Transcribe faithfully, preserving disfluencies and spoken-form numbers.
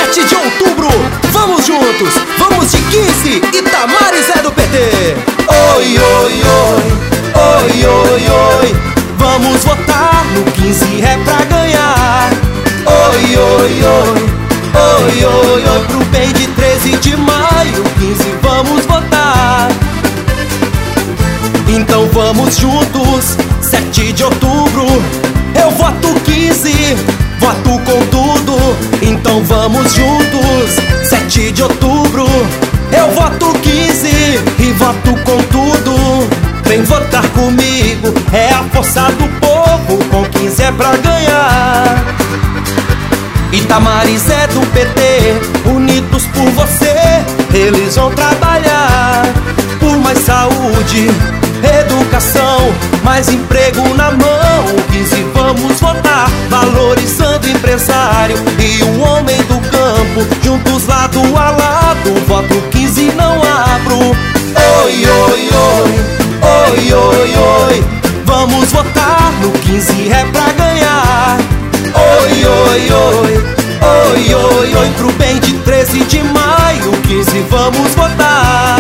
sete de outubro, vamos juntos, vamos de quinze, Itamar é do P T. Oi, oi, oi, oi, oi, oi, vamos votar no quinze é pra ganhar. Oi, oi, oi, oi, oi, oi, pro bem de treze de maio, quinze vamos votar. Então vamos juntos, sete de outubro, eu voto quinze, voto com tudo. Então vamos juntos, sete de outubro, eu voto quinze e voto com tudo. Vem votar comigo, é a força do povo, com quinze é pra ganhar. Itamar é do P T, unidos por você, eles vão trabalhar por mais saúde, educação, mais emprego na mão. quinze vamos votar, valorizando o empresário e o homem do campo, juntos lado a lado, voto quinze não abro. Oi, oi, oi, oi, oi, oi, vamos votar no quinze é pra ganhar. Oi, oi, oi, oi, oi, oi, pro bem de treze de maio, quinze vamos votar.